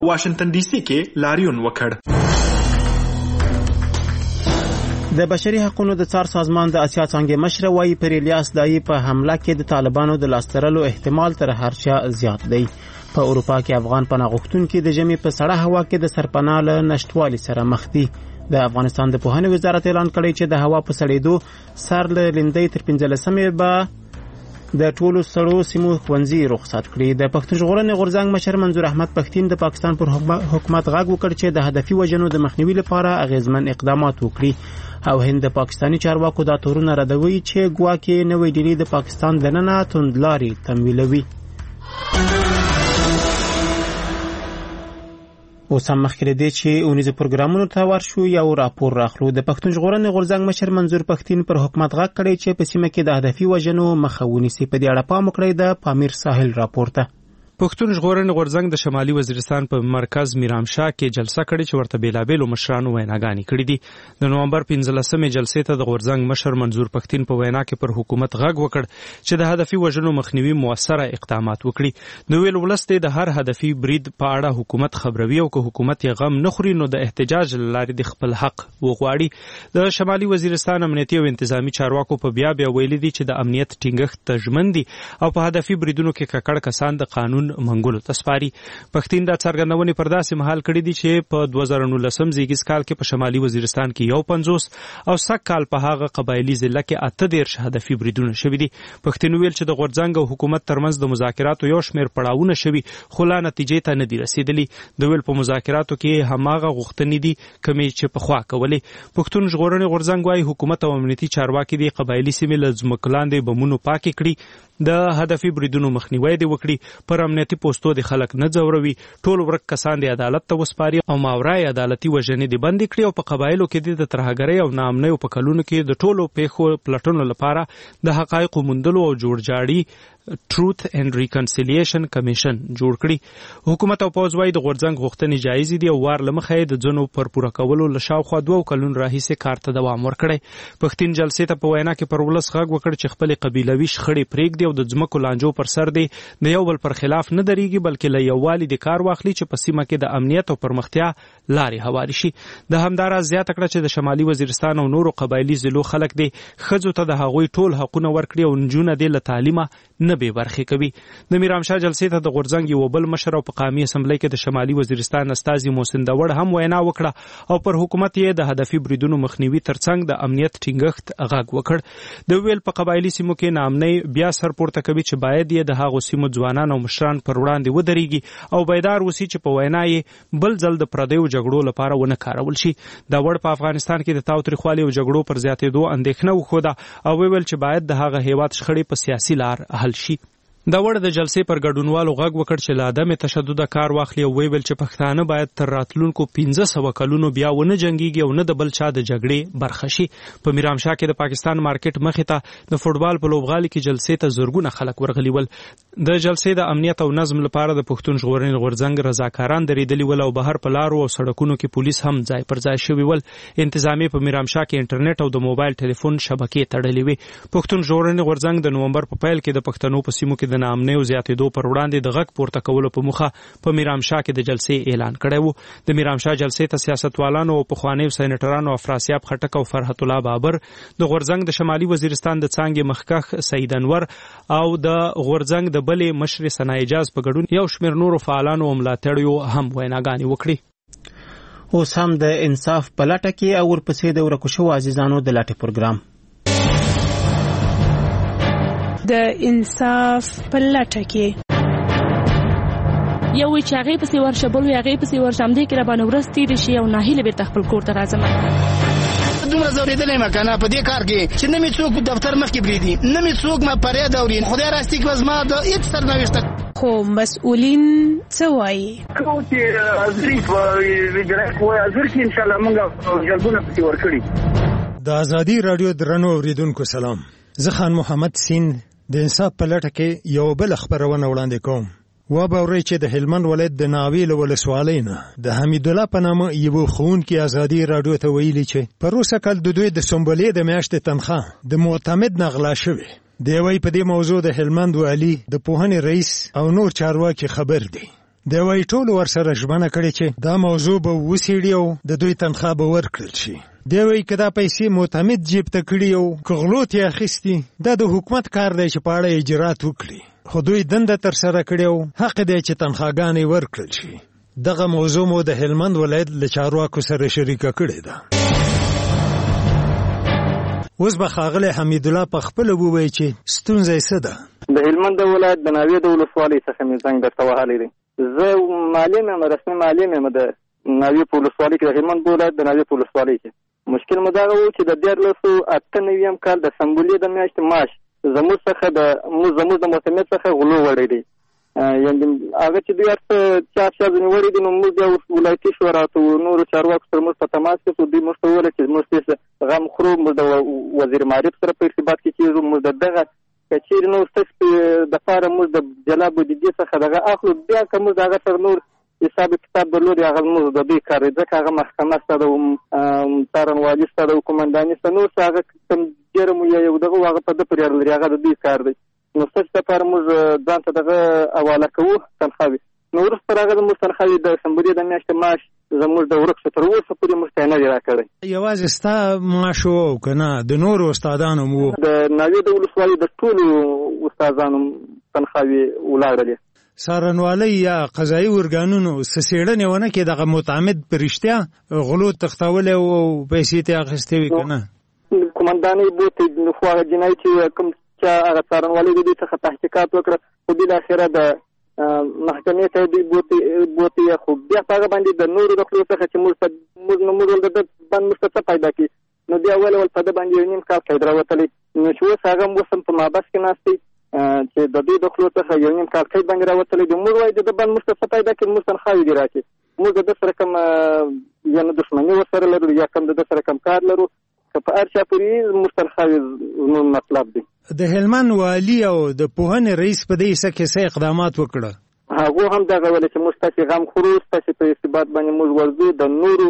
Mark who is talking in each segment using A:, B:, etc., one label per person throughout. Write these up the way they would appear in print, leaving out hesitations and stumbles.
A: واشنگټن ډي سي کې لاریون وکړ.
B: د بشري حقوقو د څار سازمان د اسیا څنګه مشر وایي پر الیاس دای په حمله کې د طالبانو د لاسترلو احتمال تر هر چا زیات دی. په اروپا کې افغان پناه غوښتونکي د ژمي په سړه هوا کې د سرپناه له نشټوالي سره مخ دي. د افغانستان د پوهنې وزارت اعلان کړی چې د هوا په سړېدو سر له لندۍ تر 15مې به د ټولو سړو سیمو ښوونځي رخصت کړي. د پښتون ژغورنې غورځنګ مشر منظور احمد پښتين د پاکستان پر حکومت غږ وکړ چې د هدفي وژنو د مخنیوي لپاره اغیزمن اقدامات وکړي او هند د پاکستاني چارواکو دا تورونه ردوي چې ګواکې نوې ډیلي د پاکستان دننه توندلاري تمویلوي. اوس هم مخکې دی چې اونیزه پروګرامونو ته ورشو یو راپور راخلو. د پښتون ژغورنې غورځنګ مشر منظور پښتين پر حکومت غږ کړی چې په سیمه کې د هدفي وژنو مخه ونیسي. په دې اړه پام وکړئ د پامیر ساحل راپور ته.
C: پښتون ژغورنې غورځنګ د شمالي وزیرستان په مرکز میرامشاه کې جلسه کړې چې ورته بیلابېلو مشرانو ویناګانې کړې دي. د نومبر 15مې جلسې ته د غورځنګ مشر منظور پښتين په وینا کې پر حکومت غږ وکړ چې د هدفي وژنو مخنیوي موثره اقدامات وکړي. نو ویل ولسته د هر هدفي برید په اړه حکومت خبروي او که حکومت یې غم نه خوري نو د احتجاج لارې د خپل حق وغواړي. د شمالي وزیرستان امنیتي او انتظامی چارواکو په بیا ویلي دي چې د امنیت ټینګښت ته ژمن دي او په هدفي بریدونو کې ککړ کسان د قانون منګولو ته پښتين دا څرګندونې پر داسې مهال کړې دي چې په 2019 زیږیز کال کې په شمالي وزیرستان کې 50 او سک کال په هغه قبایلی ضلع کې 18 هدفي بریدونه شوي دي. پښتين ویل چې د غورځنګ او حکومت ترمنځ د مذاکراتو یو شمېر پړاوونه شوي خو لا نتیجې ته نه دي رسیدلي. د ویل په مذاکراتو کې هماغه غوښتنې دي کمې چې په خوا کولې. پښتون ژغورنې غورځنګ وايي حکومت او امنیتي چارواکي د قبایلی سیمې له ځمکلاندې بمونو پاکې کړي، د هدفي بریدونو مخنیوي دی وکړي، پر امنیتي پوسټو د خلک نه ځوروي، ټول ورک کسان د عدالت ته وسپاري او ماورای عدالتي وژنې دی بندي کړي او په قبایلو کې د ترهګرۍ او ناامنۍ په کلونو کې د ټولو پیښو پلټنو لپاره د حقایقو موندلو او جوړجاړي Truth and Reconciliation Commission جوړ کړي. حکومت او پوز وايي د غورځنګ غوښتنې جایز دي او وار لمخې د ځنو پر پوره کولو لشاوخوا 2 کلون راهیسې کار ته دوام ورکړي. پښتين جلسې ته په وینا کې پر ولس غږ وکړ چې خپل قبیلوي شخړې پرېږدي او د ځمکو لانجو پر سر دی د یو بل پر خلاف نه درېږي بلکې له یووالي د کار واخلي چې په سیمه کې د امنیت او پرمختیا لارې هواري شي. د همدارا زیاته کړه چې د شمالي وزیرستان او نورو قبایلی ضلعو خلک دي ښځو ته د هغوی ټول حقونه ورکړي او نجونه دې له تعلیمه نه بې برخې کوي. د میرامشاه جلسې ته د غورځنګ یو بل مشر او په قومي اسمبلی کې د شمالي وزیرستان استازي محسن داوړ هم وینا وکړه او پر حکومت یې د هدفي بریدونو مخنیوي ترڅنګ د امنیت ټینګښت غږ وکړ. د ویل په قبایلی سیمو کې ناامنۍ بیا سر پورته کوي چې باید یې د هغو سیمو ځوانان او مشران پر وړاندې ودرېږي او بیدار وسی چې په وینا یې بل ځل د پردیو جګړو لپاره ونه کارول شي. داوړ په افغانستان کې د تاوتریخوالي او جګړو پر زیاتېدو اندېښنه وښوده او ویل چې باید د هغه هیواد شخړې په سیاسي لار حل شي. داوړ د جلسې پر ګډونوالو غږ وکړ چې له عدم تشدد کار واخلي او ویل چې پښتانه باید تر راتلونکو 1500 کلونو بیا ونه جنگيږي او نه د بل چا د جګړې برخه شي. په میرامشاه کې د پاکستان مارکیټ مخې ته د فوټبال په لوبغالي کې جلسې ته زرګونه خلک ورغلي ول. د جلسې د امنیت او نظم لپاره د پښتون ژغورنې غورځنګ رضاکاران درېدلي ول او بهر په لارو او سړکونو کې پولیس هم ځای پر ځای شوي ول. انتظامی په میرامشاه کې انټرنیټ او د موبایل ټلیفون شبکې تړلې وي. پښتون ژغورنې غورځنګ د نومبر په پیل کې د پښتنو په سیمو کې د ناامنۍ او زیاتېدو پر وړاندې د غږ پورته کولو په موخه په میرامشاه کې د جلسې اعلان کړی وو. د میرامشاه جلسې ته سیاستوالانو او پخوانیو سېنیټرانو افراسیاب خټک او فرحت الله بابر، د غورځنګ د شمالي وزیرستان د څانګې مخکښ سید انور او د غورځنګ د بلې مشر ثنا اجاز په ګډون یو شمېر نورو فعالانو او ملاتړیو هم ویناګانې وکړي.
B: اوس هم د انصاف په لټه کې او ورپسې د ورکو شوو عزیزانو د لټې پروګرام
D: د انصاف په لټه کې یو چې هغه پسې ورشه بل هغه پسې ورشه هم دې کې را باندې ورستې دي شي او ناهیله به خپل کور ته راځم.
E: دومره زورېدلې مکنه په دې کار کې چې نه می څوک دفتر مخ کې بریدي، نه می څوک ما پرې دورین خدای راستي کې وزما د هیڅ سرنوشت
D: خو مسؤلین څه وایي
F: کوم چې ازریف ویډرک وای ازر کې ان شاء الله موږ جلبونه پسې ورکړي.
G: د ازادي رادیو درنو اوریدونکو سلام، زه خان محمد سین د انصاف په لټه کې یو بل خبرونه وړاندې کوم. وبوري چې د هلمند ولایت د ناویل ولسوالۍ نه د حمید الله په نامه یو ښوونکی ازادي رادیو ته ویلي چې په روسه کال د دوی د سمبولې د میاشتې تنخواه د معتمد نغلا شوی. دی وایي په دې موضوع د هلمند والي، د پوهنې رئیس او نور چارواکي خبر دي. د وای ټول ورسره ژمنه کړې چې دا موضوع به وسیړي او د دوی تنخواه به ورکړل شي. دی وایي که دا پیسې معتمد جیب ته کړي او که غلو ته یې اخیستي دا د حکومت کار دی چې په اړه اجرات وکړي، خو دوی دنده ترسره کړې او حق دی چې تنخواګانې ورکړل شي. دغه موضوع مو د هلمند ولایت له چارواکو سره شریکه کړې ده. اوس به ښاغلی حمیدالله په خپله ووایي چې ستونزه یې څه ده.
H: د هلمند ولایت د ناوې د ولسوالۍ څخه مې زنګ درته وهلی دی. زه معلم یم، رسمي معلم یم د ناوې په ولسوالۍ کې، د هلمند ولایت د ناوې په ولسوالۍ کې. مشکل مو دغه و چې د 1498 کال د سنبلې د میاشتې معاش زموږ د معتمد څخه غلو وړی دی. یعنې هغه چې دوی هر څه چارچا ځینې وړی دي، نو موږ بیا ولایتي شورا ته نورو چارواکو سره موږ په تماس کې شو. دوی موږ ته وویل چې موږ څه غم خورو، موږ د وزیر معارف سره په ارتباط کې کېږو، موږ د دغه که چېرې نور ستاسو دپاره موږ د جلا بودیجې څخه دغه اخلو، بیا که موږ د هغه سره نور حساب کتاب درلودی هغه موږ د دوی کار دی، ځکه هغه محکمه سته د څارنوالي سته د قومنداني سته، نور څه هغه کوم جرم یا یو دغه هغه په ده پورې اړه لري، هغه د دوی کار دی. نو ستاسو دپاره موږ ځان ته دغه حواله کوو تنخواوې. نو وروسته راغله زموږ تنخواوې د سنبلې د میاشتې معاش زموږ د ورک شو، تر اوسه پورې موږ ته یې نه دی راکړی.
G: یوازې ستا معاش و او که نه د نورو استادانو م و؟ د
H: ناوې د ولسوالۍ د ټولو استادانو تنخواوې ولاړلې.
G: څارنوالۍ یا قضایي ارګانونو څه څېړنې ونه کړې دغه متعمد په رښتیا غلو تښتولی او پیسې ته یې اخیستې وي که نه؟
H: قومندانۍ بوتې خو هغه جنایي چې کوم چا هغه څارنوالۍ د دوی څخه تحقیقات وکړه، خو بالاخره د محکمې ته دوی بوتې، خو بیا په هغه باندې د نورو د خولو څخه چې موږ ول د ده باندې موږ ته څه پیدا کړي، نو بیا ول په ده باندې یو نیم کال قید راوتلی. نو چې اوس هغه اوس هم په محبس کې ناست دی چې د دوی د خولو څخه یو نیم کال قید باندې راوتلی دی. موږ وایو د ده باندې موږ ته څه پیدا کړي، موږ تنخواوې دې راکړي. موږ د ده سره کوم یا نه دښمني ورسره لرو یا کوم د ده سره کوم کار لرو، که په هر چا پورې موږ تنخواوې زموږ مطلب دی.
G: د هلمند والي او د پوهنې رئیس په دې کیسه کې څه اقدامات وکړه؟
H: هغو هم دغه ویل چې موږ ستاسې غم خورو، ستاسې په ارتباط باندې موږ ورځو، د نورو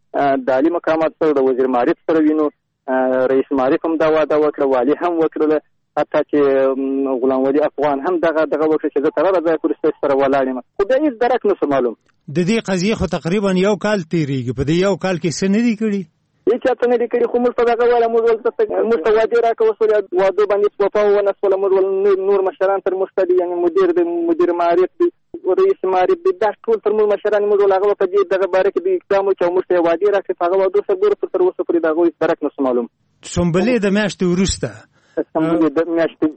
H: د عالي مقاماتو سره د وزیر معارف سره وینو، رئیس معارف هم دا وعده وکړه، والي هم وکړله، حتی چې غلام ولی افغان هم دغه وکړه چې زه تر هغه ځایه پورې ستاسې سره ولاړ یم، خو بیا هېڅ درک نه شو معلوم.
G: د دې قضیې خو تقریبا یو کال تېرېږي، په دې یو کال کې څه نه دي کړي؟
H: هېڅ چاته نه دي کړي، خو موږ په دغه ویله موږ ته وعدې راکوه، وعدو باندې وفا ونه شوله. موږ نور مشران تر موږ ته دي، یعنې مدیر معارف دی، رئیس معارف دی، دا ټول تر موږ مشران موږ هغه په دې دغه باره کې دوی اقدام وکړي او موږ ته یې وعدې راکړي، په هغه وعدو سره ګوره تر اوسه پورې د هغوی درک نه شو معلوم.
G: سنبلې د میاشتې وروسته
H: سنبلې د میاشتې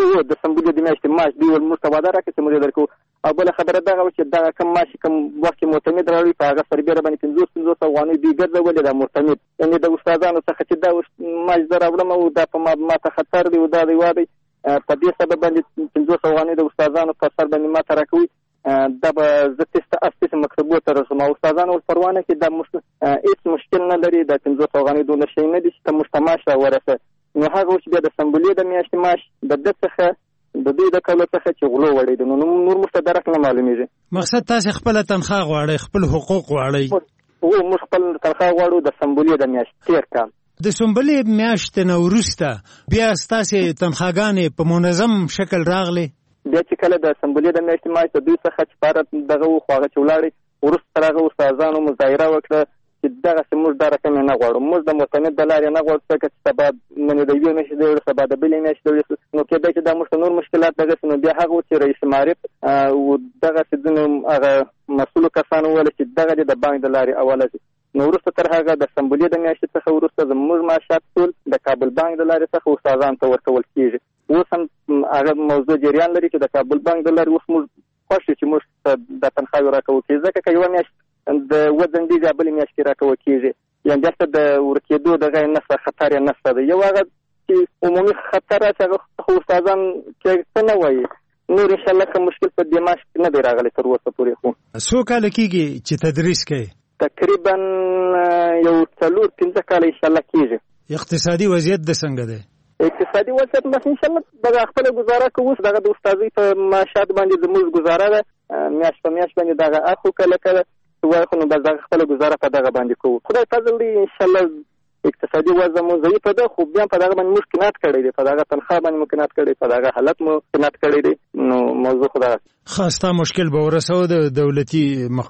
H: معاش دوی موږ ته وعده راکړي چې موږ یې درکوو. او بله خبره دغه وه چې دغه کم معاش کوم وخت کې معتمد راوړي په هغه سربیره باندې 500 افغانۍ دوی ګرځولې دا معتمد، یعنې د استادانو څخه چې دا معاش زه راوړم او دا په ما ته خطر دی او دا دی واده په دې سبب باندې 500 افغانۍ د استادانو په سر باندې ما ته راکوي، دا به زه تېسته مکتبو ته رسوم او استادانو پروانه کې دا هېڅ مشکل نه لري، دا 500 افغانۍ دونه شی نه دي چې ته موږ ته معاش راورسه. نو هغه چې بیا د سنبلې د میاشتې معاش د ده څخه د دوی د کولو څخه چې غلو وړی دی، نو نور موږ ته درک نه معلومېږي.
G: مقصد تاسې خپله تنخواه غواړئ، خپل حقوق غواړئ؟
H: موږ خپل تنخواه غواړو د سنبلې د میاشتې تېر کال.
G: د سنبلې میاشتې نه وروسته بیا ستاسې تنخواګانې په منظم شکل راغلې؟
H: بیا چې کله د سنبلې د میاشتې معاش د دوی څخه چې پاره دغه و، خو هغه چې ولاړې وروسته تر هغه استادانو مظاهره وکړه چې دغسې موږ دا رقم یې نه غواړو، موږ د معتمد د لارې نه غواړو، ځکه چې سبا نن د یوې میاشتې دی سبا د بلې میاشتې دی، نو کېدای چې دا موږ ته نور مشکلات دغسې. نو بیا هغه و چې رئیس معارف دغسې ځینو هغه مسؤلو کسانو وویل چې دغه دې د بانک د لارې اوله شي. نو وروسته تر هغه د سنبلې د میاشتې څخه وروسته زموږ معاشات ټول د کابل بانک د لارې څخه استادانو ته ورکول کېږي. اوس هم هغه موضوع جریان لري چې د کابل بانک د لارې اوس موږ خوښ یو چې موږ ته د تنخواوې راکول کېږي، ځکه که یوه میاشت د وځنډي بیا بلې میاشت کې راکول کېږي، یعنې بیا ته د ورکېدو دغه یې نشته، خطر یې نشته دی. یو هغه چې عمومي خطر راشي هغه خو استادان کې څه نه وایي، نور انشاءالله که مشکل په دې معاش کې نه دی راغلی تر اوسه پورې. خو
G: څو کاله کېږي چې تدریس کوي؟
H: تقریبا یو 4-5 کاله انشاءالله کېږي.
G: اقتصادي وضعیت د څنګه دی؟
H: اقتصادي وضعیت بس انشاءالله دغه خپله ګزاره کوو، دغه د استادۍ په معاشات باندې زموږ ګزاره ده، میاشت په میاشت باندې دغه اخو کله وایي، خو نو بس دغه خپله ګزاره په دغه باندې کوو. خدای فضل دی انشاءالله اقتصادي وضع مو ضعیف ده، خو بیا په دغه باندې موږ قناعت کړی دی، په دغه تنخواه باندې مو قناعت کړی، په دغه حالت مو قناعت کړی دی. نو موضوع خدا
G: خاصه مشکل به ورسو د دولتي